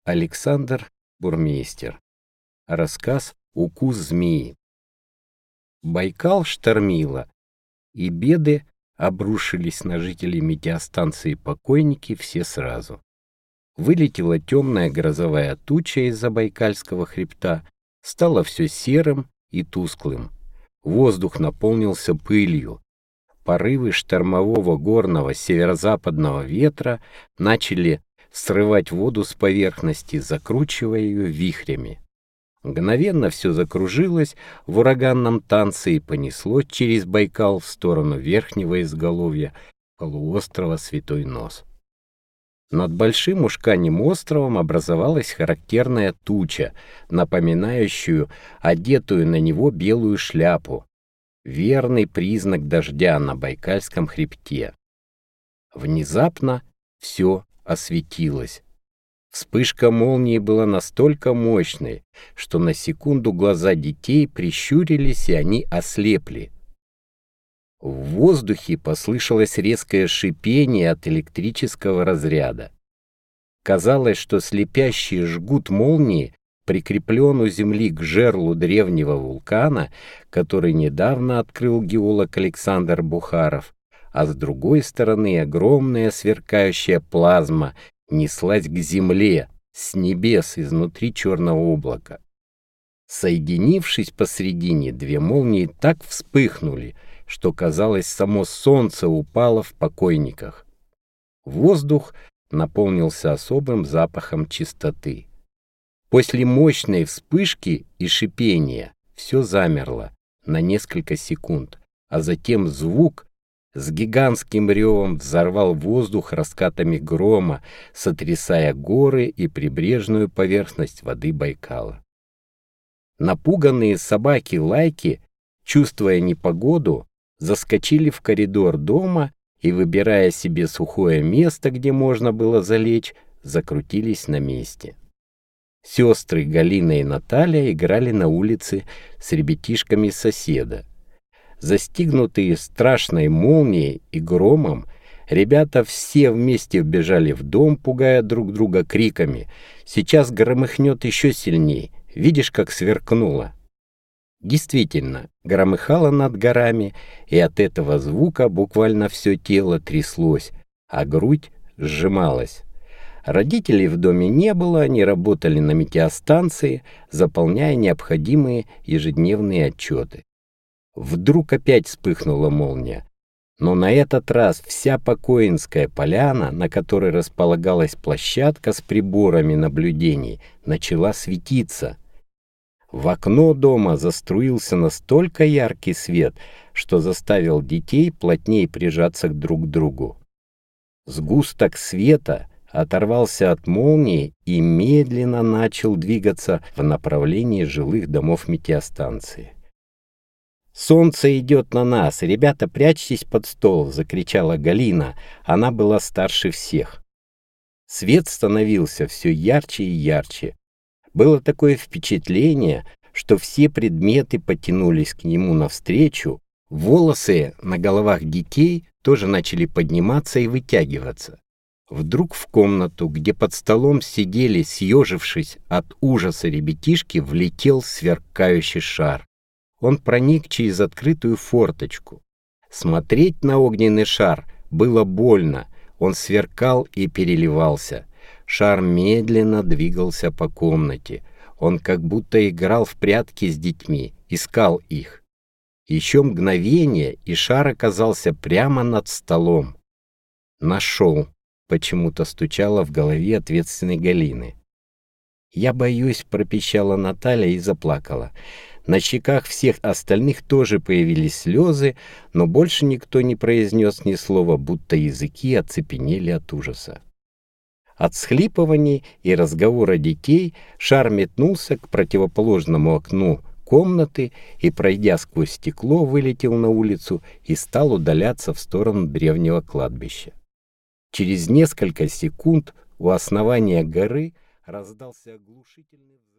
Александр Бурмейстер. Рассказ «Укус змеи». Байкал штормило, и беды обрушились на жителей метеостанции «Покойники» все сразу. Вылетела темная грозовая туча из Забайкальского хребта, стало все серым и тусклым. Воздух наполнился пылью. Порывы штормового горного северо-западного ветра начали срывать воду с поверхности, закручивая ее вихрями. Мгновенно все закружилось в ураганном танце и понесло через Байкал в сторону верхнего изголовья полуострова Святой Нос. Над Большим Ушканьим островом образовалась характерная туча, напоминающую одетую на него белую шляпу, верный признак дождя на Байкальском хребте. Внезапно все осветилось. Вспышка молнии была настолько мощной, что на секунду глаза детей прищурились, и они ослепли. В воздухе послышалось резкое шипение от электрического разряда. Казалось, что слепящий жгут молнии прикреплен у земли к жерлу древнего вулкана, который недавно открыл геолог Александр Бухаров, а с другой стороны огромная сверкающая плазма неслась к земле с небес изнутри черного облака. Соединившись посредине, две молнии так вспыхнули, что, казалось, само солнце упало в Покойниках. Воздух наполнился особым запахом чистоты. После мощной вспышки и шипения все замерло на несколько секунд, а затем звук с гигантским ревом взорвал воздух раскатами грома, сотрясая горы и прибрежную поверхность воды Байкала. Напуганные собаки-лайки, чувствуя непогоду, заскочили в коридор дома и, выбирая себе сухое место, где можно было залечь, закрутились на месте. Сестры Галина и Наталья играли на улице с ребятишками соседа. Застигнутые страшной молнией и громом, ребята все вместе вбежали в дом, пугая друг друга криками: «Сейчас громыхнет еще сильней! Видишь, как сверкнуло!» Действительно, громыхало над горами, и от этого звука буквально все тело тряслось, а грудь сжималась. Родителей в доме не было, они работали на метеостанции, заполняя необходимые ежедневные отчеты. Вдруг опять вспыхнула молния, но на этот раз вся Покоинская поляна, на которой располагалась площадка с приборами наблюдений, начала светиться. В окно дома заструился настолько яркий свет, что заставил детей плотнее прижаться друг к другу. Сгусток света оторвался от молнии и медленно начал двигаться в направлении жилых домов метеостанции. «Солнце идет на нас! Ребята, прячьтесь под стол!» — закричала Галина. Она была старше всех. Свет становился все ярче и ярче. Было такое впечатление, что все предметы потянулись к нему навстречу, волосы на головах детей тоже начали подниматься и вытягиваться. Вдруг в комнату, где под столом сидели, съежившись от ужаса ребятишки, влетел сверкающий шар. Он проник через открытую форточку. Смотреть на огненный шар было больно, он сверкал и переливался. Шар медленно двигался по комнате. Он как будто играл в прятки с детьми, искал их. Еще мгновение, и шар оказался прямо над столом. «Нашел», — почему-то стучало в голове ответственной Галины. «Я боюсь», — пропищала Наталья и заплакала. На щеках всех остальных тоже появились слезы, но больше никто не произнес ни слова, будто языки оцепенели от ужаса. От всхлипываний и разговора детей шар метнулся к противоположному окну комнаты и, пройдя сквозь стекло, вылетел на улицу и стал удаляться в сторону древнего кладбища. Через несколько секунд у основания горы раздался оглушительный взрыв.